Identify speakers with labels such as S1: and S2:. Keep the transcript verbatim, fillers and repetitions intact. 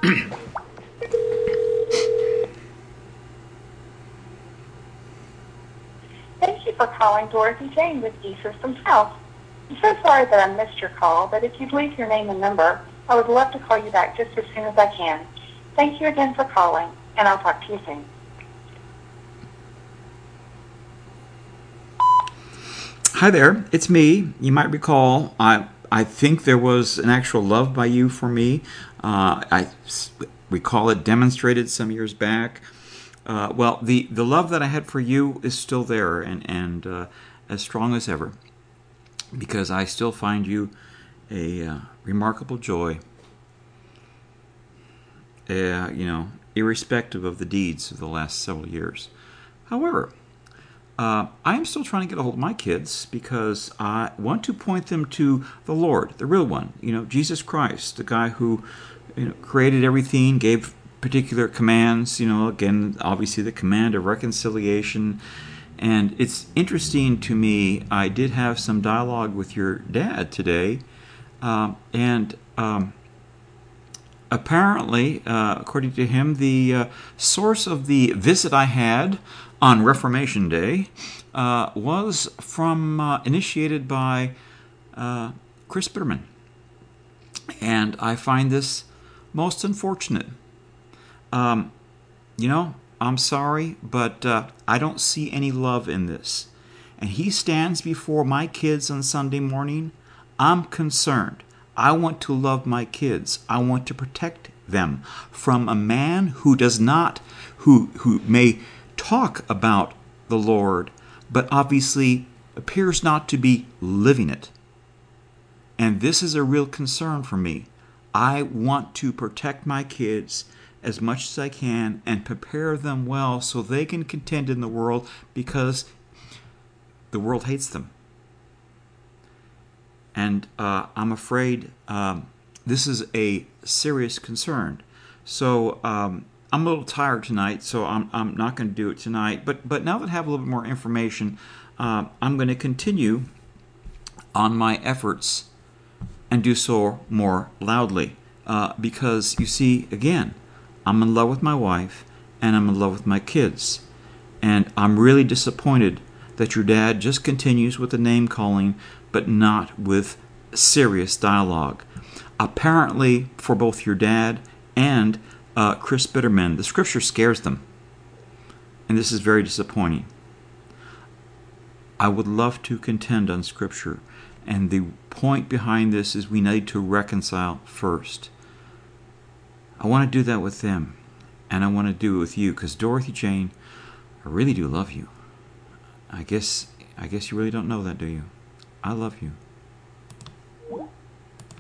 S1: Thank you for calling Dorothy Jane with E-Systems Health. I'm so sorry that I missed your call, but if you'd leave your name and number, I would love to call you back just as soon as I can. Thank you again for calling, and I'll talk to you soon.
S2: Hi there, it's me. You might recall, I I think there was an actual love by you for me. Uh, I recall it demonstrated some years back. Uh, well, the, the love that I had for you is still there and, and uh, as strong as ever, because I still find you a uh, remarkable joy, uh, you know, irrespective of the deeds of the last several years. However, uh, I am still trying to get a hold of my kids because I want to point them to the Lord, the real one, you know, Jesus Christ, the guy who, you know, created everything, gave particular commands, you know, again, obviously the command of reconciliation. And it's interesting to me, I did have some dialogue with your dad today, uh, and um, apparently, uh, according to him, the uh, source of the visit I had on Reformation Day uh, was from, uh, initiated by uh, Chris Bitterman. And I find this most unfortunate. Um, you know, I'm sorry, but uh, I don't see any love in this. And he stands before my kids on Sunday morning. I'm concerned. I want to love my kids. I want to protect them from a man who does not, who who may talk about the Lord, but obviously appears not to be living it. And this is a real concern for me. I want to protect my kids as much as I can and prepare them well so they can contend in the world, because the world hates them. And uh, I'm afraid um, this is a serious concern. So um, I'm a little tired tonight, so I'm I'm not going to do it tonight. But but now that I have a little bit more information, uh, I'm going to continue on my efforts and do so more loudly. Uh, because, you see, again, I'm in love with my wife, and I'm in love with my kids. And I'm really disappointed that your dad just continues with the name calling, but not with serious dialogue. Apparently, for both your dad and uh, Chris Bitterman, the scripture scares them. And this is very disappointing. I would love to contend on scripture. And the point behind this is we need to reconcile first. I want to do that with them. And I want to do it with you. Because Dorothy Jane, I really do love you. I guess I guess you really don't know that, do you? I love you.